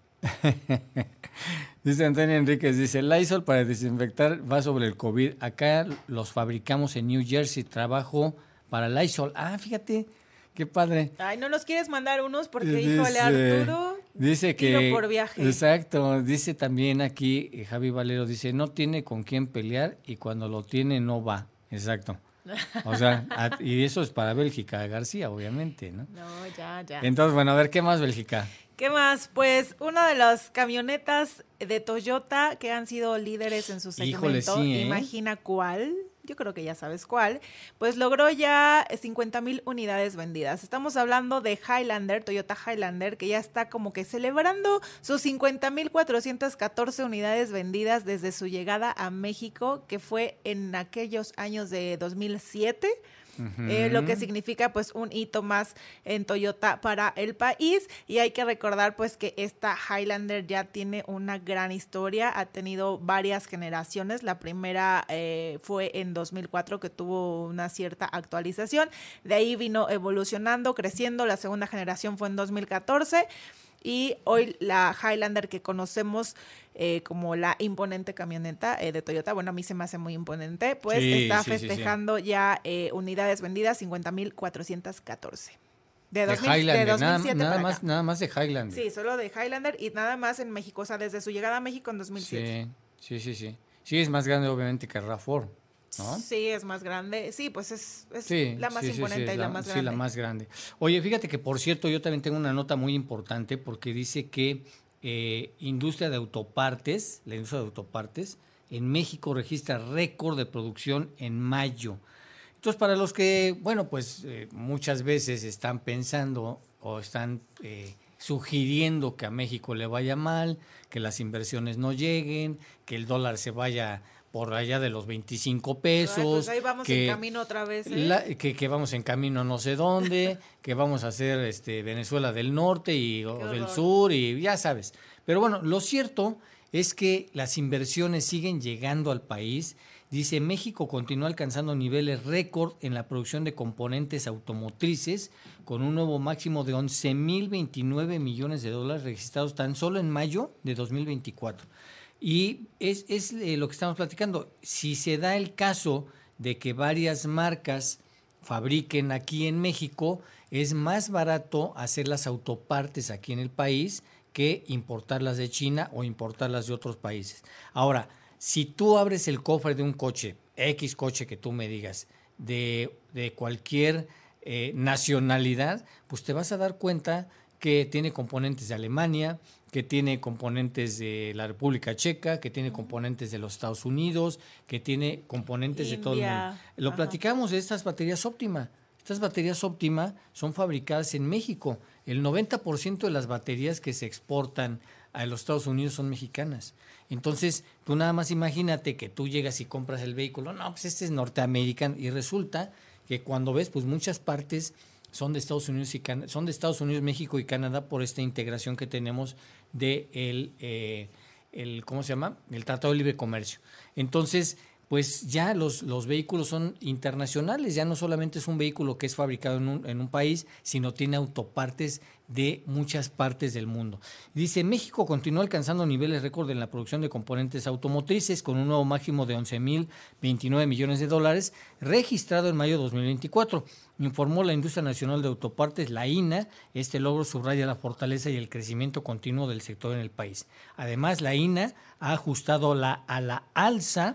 Dice Antonio Enríquez, dice, Lysol para desinfectar va sobre el COVID. Acá los fabricamos en New Jersey, trabajo para Lysol. Ah, fíjate, qué padre. Ay, ¿no nos quieres mandar unos? Porque, Dice- híjole, Arturo, Dice tiro que... por viaje. Exacto, dice también aquí eh, Javi Valero, dice, no tiene con quién pelear y cuando lo tiene no va. Exacto. O sea, a- y eso es para Bélgica García, obviamente, ¿no? No, ya, ya. Entonces, bueno, a ver, ¿qué más, Bélgica? ¿Qué más? Pues una de las camionetas de Toyota que han sido líderes en su segmento, Híjole, sí, ¿eh? imagina cuál, yo creo que ya sabes cuál, pues logró ya cincuenta mil unidades vendidas. Estamos hablando de Highlander, Toyota Highlander, que ya está como que celebrando sus cincuenta mil cuatrocientas catorce unidades vendidas desde su llegada a México, que fue en aquellos años de dos mil siete. Ujú. Eh, lo que significa pues un hito más en Toyota para el país, y hay que recordar pues que esta Highlander ya tiene una gran historia, ha tenido varias generaciones. La primera eh, fue en dos mil cuatro, que tuvo una cierta actualización, de ahí vino evolucionando, creciendo. La segunda generación fue en dos mil catorce y hoy la Highlander que conocemos eh, como la imponente camioneta eh, de Toyota, bueno, a mí se me hace muy imponente, pues Sí, está sí, sí, sí. festejando ya eh, unidades vendidas, cincuenta mil cuatrocientas catorce. De, De dos mil, de Highlander, dos mil nada, siete nada para más, acá. nada más de Highlander. Sí, solo de Highlander y nada más en México, o sea, desde su llegada a México en dos mil siete. Sí, sí, sí, sí. Sí, es más grande obviamente que RAV cuatro, ¿no? Sí, es más grande. Sí, pues es, es Sí, la más sí, sí, imponente sí, y es la, más sí, grande. la más grande. Oye, fíjate que por cierto, yo también tengo una nota muy importante porque dice que eh, industria de autopartes, la industria de autopartes, en México registra récord de producción en mayo. Entonces, para los que, bueno, pues eh, muchas veces están pensando o están eh, sugiriendo que a México le vaya mal, que las inversiones no lleguen, que el dólar se vaya por allá de los veinticinco pesos. Ay, pues ahí vamos que, en camino otra vez. ¿eh? la- que, que vamos en camino no sé dónde, que vamos a hacer este, Venezuela del norte y o del horror. sur y ya sabes. Pero bueno, lo cierto es que las inversiones siguen llegando al país. Dice, México continúa alcanzando niveles récord en la producción de componentes automotrices con un nuevo máximo de once mil veintinueve millones de dólares registrados tan solo en mayo de dos mil veinticuatro. Y es, es eh, lo que estamos platicando. Si se da el caso de que varias marcas fabriquen aquí en México, es más barato hacer las autopartes aquí en el país que importarlas de China o importarlas de otros países. Ahora, si tú abres el cofre de un coche, X coche que tú me digas, de, de cualquier eh, nacionalidad, pues te vas a dar cuenta que tiene componentes de Alemania, que tiene componentes de la República Checa, que tiene componentes de los Estados Unidos, que tiene componentes de todo el India. mundo. Lo Ajá. platicamos de estas baterías óptima. Estas baterías óptima son fabricadas en México. El noventa por ciento de las baterías que se exportan a los Estados Unidos son mexicanas. Entonces, tú nada más imagínate que tú llegas y compras el vehículo. No, pues este es norteamericano. Y resulta que cuando ves, pues muchas partes son de Estados Unidos y Can- son de Estados Unidos, México y Canadá por esta integración que tenemos de el, eh, el ¿cómo se llama? El Tratado de Libre Comercio. Entonces, pues ya los, los vehículos son internacionales, ya no solamente es un vehículo que es fabricado en un, en un país, sino tiene autopartes de muchas partes del mundo. Dice, México continúa alcanzando niveles récord en la producción de componentes automotrices con un nuevo máximo de once mil veintinueve millones de dólares registrado en mayo de dos mil veinticuatro. Informó la Industria Nacional de Autopartes, la I N A. Este logro subraya la fortaleza y el crecimiento continuo del sector en el país. Además, la I N A ha ajustado la, a la alza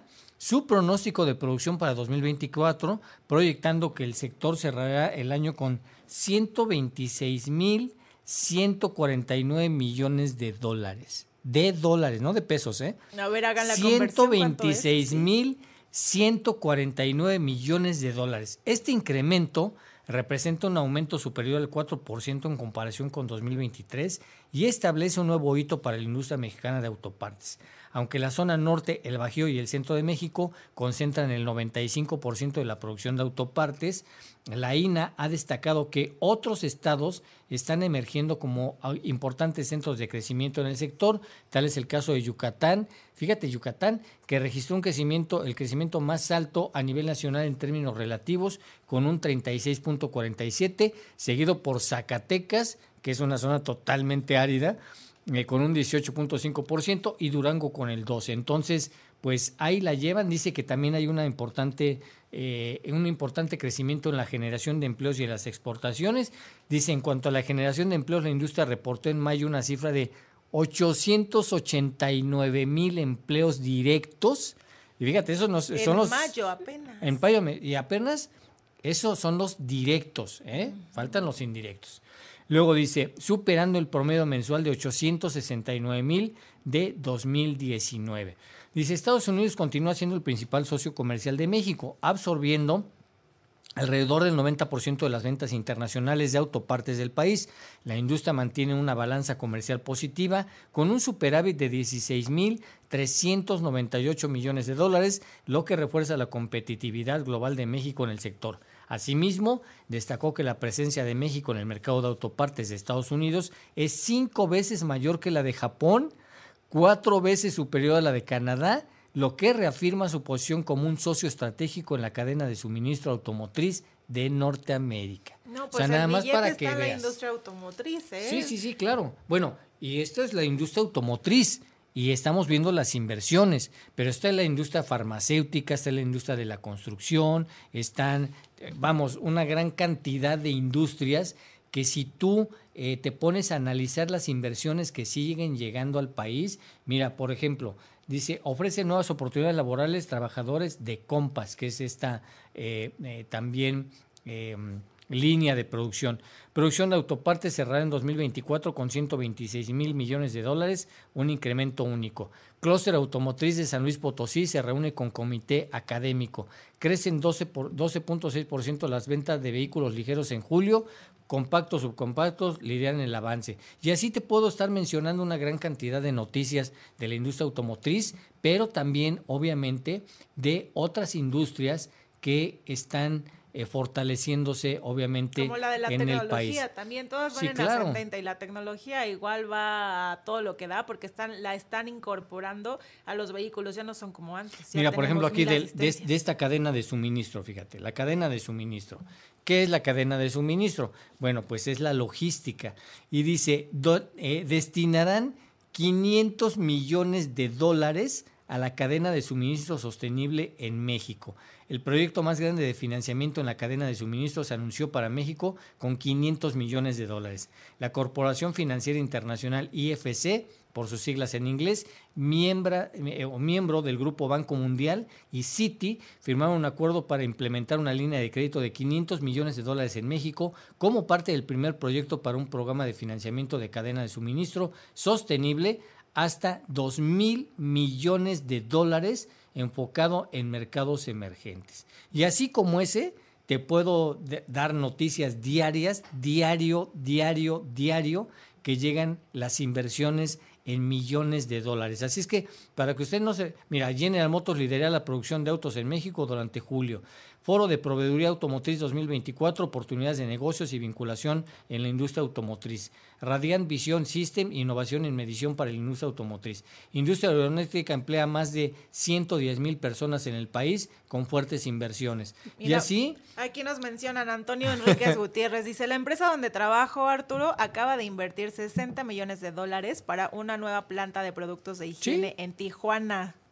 su pronóstico de producción para dos mil veinticuatro, proyectando que el sector cerrará el año con ciento veintiséis mil ciento cuarenta y nueve millones de dólares. De dólares, no de pesos, ¿eh? A ver, hagan la ciento veintiséis mil ciento cuarenta y nueve millones de dólares. Este incremento representa un aumento superior al cuatro por ciento en comparación con dos mil veintitrés y establece un nuevo hito para la industria mexicana de autopartes. Aunque la zona norte, el Bajío y el centro de México concentran el noventa y cinco por ciento de la producción de autopartes, la I N A ha destacado que otros estados están emergiendo como importantes centros de crecimiento en el sector. Tal es el caso de Yucatán. Fíjate, Yucatán, que registró un crecimiento, el crecimiento más alto a nivel nacional en términos relativos, con un treinta y seis punto cuarenta y siete, seguido por Zacatecas, que es una zona totalmente árida, eh, con un dieciocho punto cinco por ciento, y Durango con el doce por ciento. Entonces, pues ahí la llevan. Dice que también hay una importante, eh, un importante crecimiento en la generación de empleos y en las exportaciones. Dice, en cuanto a la generación de empleos, la industria reportó en mayo una cifra de ochocientos ochenta y nueve mil empleos directos. Y fíjate, esos no, son en los... mayo apenas. En mayo y apenas, esos son los directos, ¿eh? Uh-huh. Faltan los indirectos. Luego dice, superando el promedio mensual de ochocientos sesenta y nueve mil de dos mil diecinueve. Dice, Estados Unidos continúa siendo el principal socio comercial de México, absorbiendo alrededor del noventa por ciento de las ventas internacionales de autopartes del país. La industria mantiene una balanza comercial positiva con un superávit de dieciséis mil trescientos noventa y ocho millones de dólares, lo que refuerza la competitividad global de México en el sector. Asimismo, destacó que la presencia de México en el mercado de autopartes de Estados Unidos es cinco veces mayor que la de Japón, cuatro veces superior a la de Canadá, lo que reafirma su posición como un socio estratégico en la cadena de suministro automotriz de Norteamérica. No, pues o sea, nada el más para está que en la veas. industria automotriz, ¿eh? Sí, sí, sí, claro. Bueno, y esta es la industria automotriz y estamos viendo las inversiones, pero está la industria farmacéutica, está la industria de la construcción, están, vamos, una gran cantidad de industrias que si tú eh, te pones a analizar las inversiones que siguen llegando al país, mira, por ejemplo, dice, ofrece nuevas oportunidades laborales trabajadores de Compass, que es esta eh, eh, también eh, línea de producción. Producción de autopartes cerrará en dos mil veinticuatro con ciento veintiséis mil millones de dólares, un incremento único. Clúster Automotriz de San Luis Potosí se reúne con comité académico. Crecen doce punto seis por ciento las ventas de vehículos ligeros en julio, compactos, subcompactos lideran el avance. Y así te puedo estar mencionando una gran cantidad de noticias de la industria automotriz, pero también, obviamente, de otras industrias que están eh, fortaleciéndose, obviamente, como la de la en el país. tecnología también, todas van Sí, en claro. ascendente, y la tecnología igual va a todo lo que da, porque están la están incorporando a los vehículos, ya no son como antes. Mira, por ejemplo, aquí de, de, de esta cadena de suministro, fíjate, la cadena de suministro. ¿Qué es la cadena de suministro? Bueno, pues es la logística. Y dice, do, eh, destinarán quinientos millones de dólares a la cadena de suministro sostenible en México. El proyecto más grande de financiamiento en la cadena de suministro se anunció para México con quinientos millones de dólares. La Corporación Financiera Internacional I F C, por sus siglas en inglés, miembra, eh, o miembro del Grupo Banco Mundial y Citi, firmaron un acuerdo para implementar una línea de crédito de quinientos millones de dólares en México como parte del primer proyecto para un programa de financiamiento de cadena de suministro sostenible hasta dos mil millones de dólares enfocado en mercados emergentes. Y así como ese, te puedo de- dar noticias diarias, diario, diario, diario, que llegan las inversiones en millones de dólares. Así es que, para que usted no se... Mira, General Motors lidera la producción de autos en México durante julio. Foro de Proveeduría Automotriz dos mil veinticuatro, oportunidades de negocios y vinculación en la industria automotriz. Radiant Vision System, innovación en medición para la industria automotriz. Industria aeronáutica emplea más de ciento diez mil personas en el país con fuertes inversiones. Mira, y así... Aquí nos mencionan Antonio Enríquez Gutiérrez, dice, la empresa donde trabajo, Arturo, acaba de invertir sesenta millones de dólares para una nueva planta de productos de higiene ¿Sí? en Tijuana.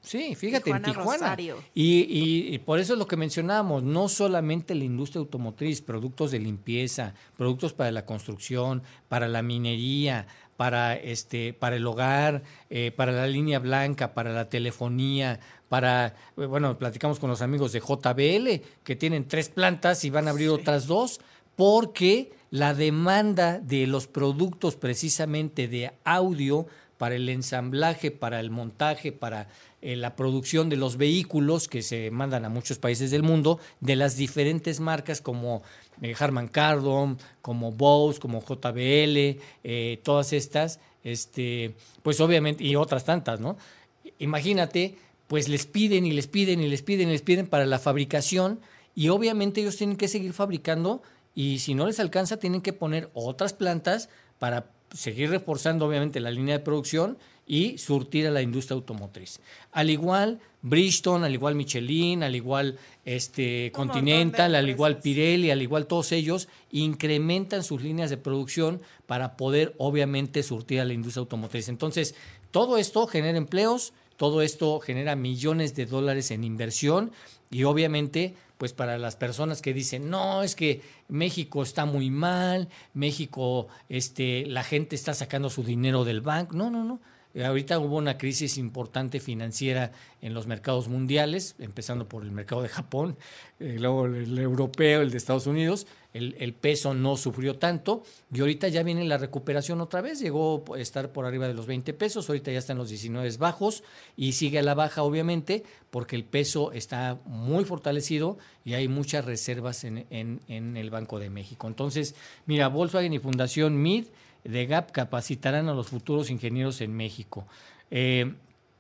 Sí, fíjate, Tijuana, en Tijuana. Rosario. Y, y, y por eso es lo que mencionábamos, no solamente la industria automotriz, productos de limpieza, productos para la construcción, para la minería, para este, para el hogar, eh, para la línea blanca, para la telefonía, para, bueno, platicamos con los amigos de J B L, que tienen tres plantas y van a abrir sí. otras dos, porque la demanda de los productos precisamente de audio para el ensamblaje, para el montaje, para eh, la producción de los vehículos que se mandan a muchos países del mundo, de las diferentes marcas como eh, Harman Kardon, como Bose, como J B L, eh, todas estas, este, pues obviamente, y otras tantas, ¿no? Imagínate, pues les piden y les piden y les piden y les piden para la fabricación y obviamente ellos tienen que seguir fabricando y si no les alcanza tienen que poner otras plantas para seguir reforzando obviamente la línea de producción y surtir a la industria automotriz. Al igual Bridgestone, al igual Michelin, al igual este Continental, al igual Pirelli, al igual todos ellos incrementan sus líneas de producción para poder obviamente surtir a la industria automotriz. Entonces, todo esto genera empleos, todo esto genera millones de dólares en inversión y obviamente pues para las personas que dicen, no, es que México está muy mal, México, este, la gente está sacando su dinero del banco. No, no, no. Ahorita hubo una crisis importante financiera en los mercados mundiales, empezando por el mercado de Japón, eh, luego el europeo, el de Estados Unidos. El, el peso no sufrió tanto y ahorita ya viene la recuperación otra vez, llegó a estar por arriba de los veinte pesos, ahorita ya está en los diecinueve bajos y sigue a la baja obviamente porque el peso está muy fortalecido y hay muchas reservas en, en, en el Banco de México. Entonces, mira, Volkswagen y Fundación M I D de Gap capacitarán a los futuros ingenieros en México. Eh,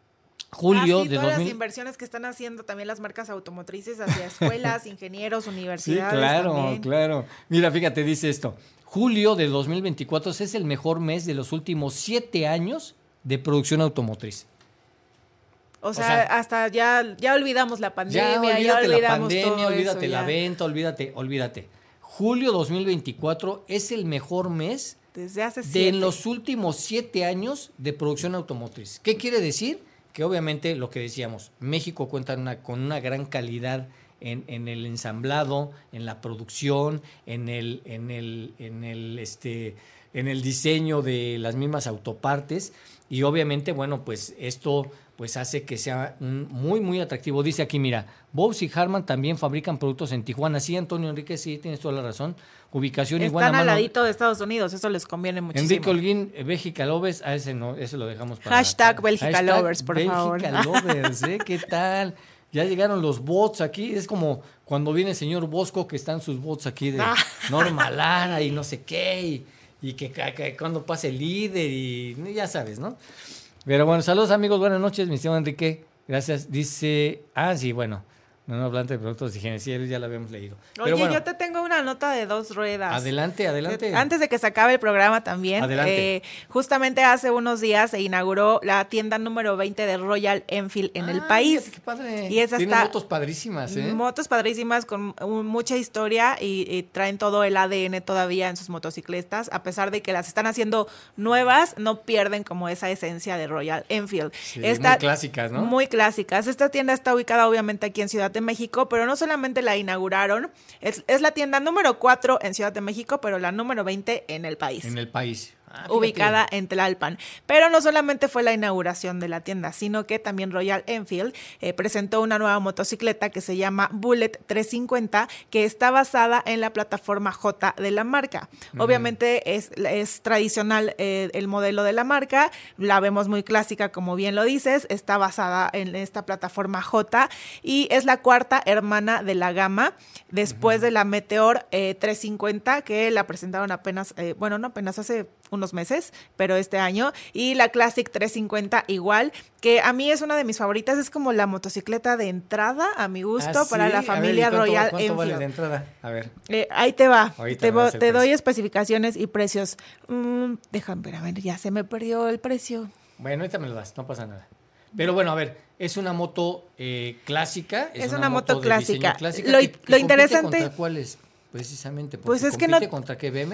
Julio ah, sí, de todas dos mil... las inversiones que están haciendo también las marcas automotrices hacia escuelas, ingenieros, universidades. Sí, claro, también. claro. Mira, fíjate, dice esto. Julio de dos mil veinticuatro es el mejor mes de los últimos siete años de producción automotriz. O sea, o sea hasta ya, ya olvidamos la pandemia, ya, olvídate ya olvidamos la pandemia, todo olvídate eso, la ya. venta, olvídate, olvídate. Julio dos mil veinticuatro es el mejor mes desde hace de siete. en los últimos siete años de producción automotriz. ¿Qué quiere decir? Que obviamente lo que decíamos, México cuenta una, con una gran calidad en, en el ensamblado, en la producción, en el, en el, en el, este, en el diseño de las mismas autopartes y obviamente, bueno, pues esto pues hace que sea un, muy, muy atractivo. Dice aquí, mira, Bose y Harman también fabrican productos en Tijuana. Sí, Antonio Enrique, sí, tienes toda la razón. Ubicación igual. Están al ladito de Estados Unidos, eso les conviene muchísimo. Enrique Holguín, Bélgica Lovers, a ese no, ese lo dejamos para... Hashtag Bélgica Lovers, por Bélgica favor. Bélgica Lovers, ¿eh? ¿Qué tal? Ya llegaron los bots aquí, es como cuando viene el señor Bosco que están sus bots aquí de Ah. Norma Lara y no sé qué, y, y que, que, que cuando pase el líder y ya sabes, ¿no? Pero bueno, saludos amigos, buenas noches, mi estimado Enrique, gracias. Dice, ah, sí, bueno, no, no, hablando de productos de higiene, sí, ya lo habíamos leído. Oye, Pero bueno, yo te tengo una nota de dos ruedas. Adelante, adelante. Antes de que se acabe el programa también, Adelante. eh, justamente hace unos días se inauguró la tienda número veinte de Royal Enfield en el Ah, país. fíjate qué padre. Y es Tienen hasta motos padrísimas, ¿eh? Motos padrísimas con un- mucha historia y, y traen todo el A D N todavía en sus motocicletas. A pesar de que las están haciendo nuevas, no pierden como esa esencia de Royal Enfield. Sí, muy clásicas, ¿no? Muy clásicas. Esta tienda está ubicada obviamente aquí en Ciudad de México, pero no solamente la inauguraron, es, es la tienda número cuatro en Ciudad de México, pero la número veinte en el país. En el país. Ah, fíjate. Ubicada en Tlalpan. Pero no solamente fue la inauguración de la tienda, sino que también Royal Enfield eh, presentó una nueva motocicleta que se llama Bullet trescientos cincuenta, que está basada en la plataforma J de la marca. Uh-huh. Obviamente es, es tradicional eh, el modelo de la marca, la vemos muy clásica, como bien lo dices, está basada en esta plataforma J y es la cuarta hermana de la gama, después uh-huh. de la Meteor eh, trescientos cincuenta, que la presentaron apenas, eh, bueno, no apenas hace unos meses, pero este año, y la Classic trescientos cincuenta igual, que a mí es una de mis favoritas, es como la motocicleta de entrada, a mi gusto, ¿Ah, para sí? la familia a ver, ¿y cuánto, Royal ¿cuánto Enfield. vale de entrada? A ver. Eh, ahí te va, Ahorita te, me das el te doy precio. especificaciones y precios. Mm, déjame ver, a ver, ya se me perdió el precio. Bueno, ahorita me lo das, no pasa nada. Pero bueno, a ver, es una moto eh, clásica. Es, es una, una moto, moto clásica. clásica. clásica Lo, que, que lo interesante... ¿Contra cuáles? Precisamente. Pues es que compite no... ¿Contra qué, B M?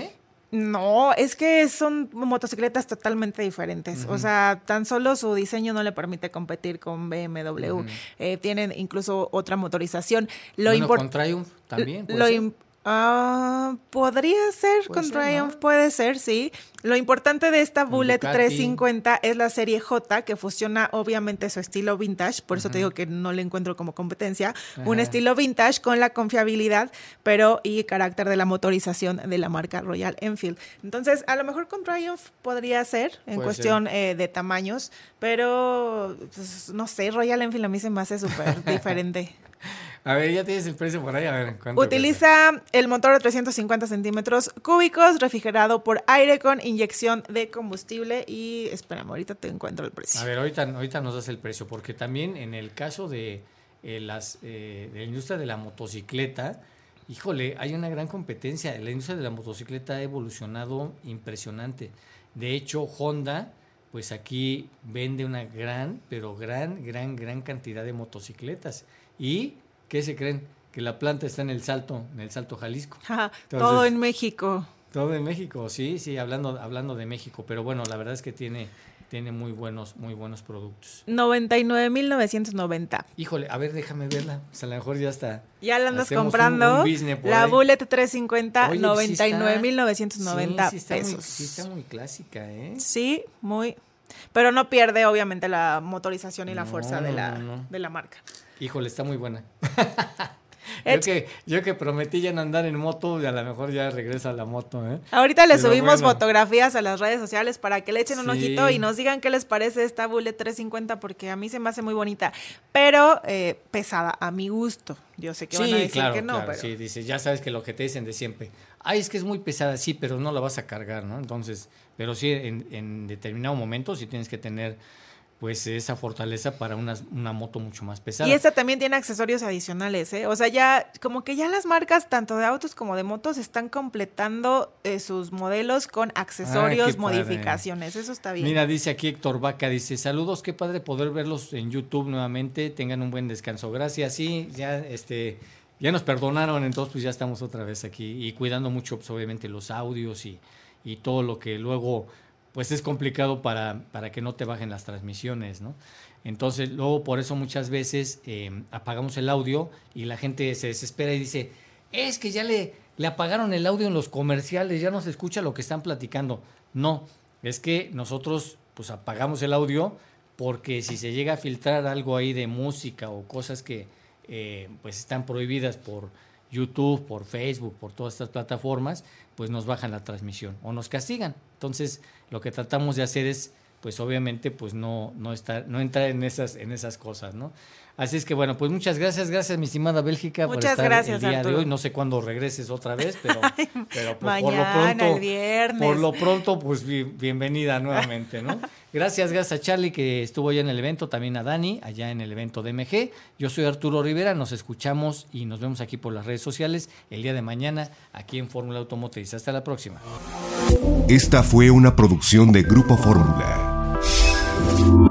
No, es que son motocicletas totalmente diferentes. Uh-huh. O sea, tan solo su diseño no le permite competir con B M W. Uh-huh. Eh, tienen incluso otra motorización. Lo bueno, import- con Triumph también. Lo im- uh, podría ser con Triumph, ¿no? Puede ser, sí. Lo importante de esta Bullet trescientos cincuenta es la serie J, que fusiona obviamente su estilo vintage, por eso uh-huh. te digo que no le encuentro como competencia, uh-huh. un estilo vintage con la confiabilidad, pero y carácter de la motorización de la marca Royal Enfield. Entonces, a lo mejor con Triumph podría ser, en Puede cuestión ser. Eh, de tamaños, pero pues, no sé, Royal Enfield a mí se me hace súper diferente. A ver, ya tienes el precio por ahí, a ver. ¿cuánto Utiliza cuesta? El motor de trescientos cincuenta centímetros cúbicos, refrigerado por aire con inyección de combustible y, espérame, ahorita te encuentro el precio. A ver, ahorita, ahorita nos das el precio, porque también en el caso de, eh, las, eh, de la industria de la motocicleta, híjole, hay una gran competencia. La industria de la motocicleta ha evolucionado impresionante. De hecho, Honda, pues aquí vende una gran, pero gran, gran, gran cantidad de motocicletas. ¿Y qué se creen? Que la planta está en el Salto, en el Salto Jalisco. Entonces, todo en México. Todo en México, sí, sí, hablando, hablando de México, pero bueno, la verdad es que tiene, tiene muy buenos, muy buenos productos. noventa y nueve mil novecientos noventa. Híjole, a ver, déjame verla, o sea, a lo mejor ya está. Ya la andas comprando, un, un la ahí. Bullet trescientos cincuenta, Oye, noventa y nueve mil novecientos noventa sí, sí pesos. Muy, sí está muy clásica, ¿eh? Sí, muy, pero no pierde obviamente la motorización y la no, fuerza de la, no, no. de la marca. Híjole, está muy buena. Yo que, yo que prometí ya no andar en moto, y a lo mejor ya regresa a la moto, ¿eh? Ahorita le Pero subimos bueno. fotografías a las redes sociales para que le echen un sí. ojito y nos digan qué les parece esta Bullet trescientos cincuenta, porque a mí se me hace muy bonita, pero eh, pesada, a mi gusto. Yo sé que sí, van a decir claro, que no, claro, pero... sí, dice, ya sabes que lo que te dicen de siempre, ay, es que es muy pesada, sí, pero no la vas a cargar, ¿no? Entonces, pero sí, en, en determinado momento sí tienes que tener pues esa fortaleza para una, una moto mucho más pesada. Y esta también tiene accesorios adicionales, ¿eh? O sea, ya como que ya las marcas, tanto de autos como de motos, están completando eh, sus modelos con accesorios, ah, modificaciones. Eso está bien. Mira, dice aquí Héctor Vaca, dice, saludos, qué padre poder verlos en YouTube nuevamente, tengan un buen descanso. Gracias, sí, ya este ya nos perdonaron, entonces pues ya estamos otra vez aquí y cuidando mucho pues, obviamente los audios y, y todo lo que luego pues es complicado para, para que no te bajen las transmisiones, ¿no? Entonces, luego por eso muchas veces eh, apagamos el audio y la gente se desespera y dice, es que ya le, le apagaron el audio en los comerciales, ya no se escucha lo que están platicando. No, es que nosotros pues apagamos el audio porque si se llega a filtrar algo ahí de música o cosas que eh, pues están prohibidas por YouTube, por Facebook, por todas estas plataformas, pues nos bajan la transmisión o nos castigan. Entonces, lo que tratamos de hacer es, pues obviamente, pues no, no estar, no entrar en esas, en esas cosas, ¿no? Así es que bueno, pues muchas gracias, gracias mi estimada Bélgica muchas por estar gracias, el día Arturo. de hoy. No sé cuándo regreses otra vez, pero, pero pues, mañana, por lo pronto, el viernes. por lo pronto, pues bienvenida nuevamente, ¿no? Gracias, gracias a Charlie que estuvo allá en el evento, también a Dani, allá en el evento de M G. Yo soy Arturo Rivera, nos escuchamos y nos vemos aquí por las redes sociales el día de mañana, aquí en Fórmula Automotriz. Hasta la próxima. Esta fue una producción de Grupo Fórmula.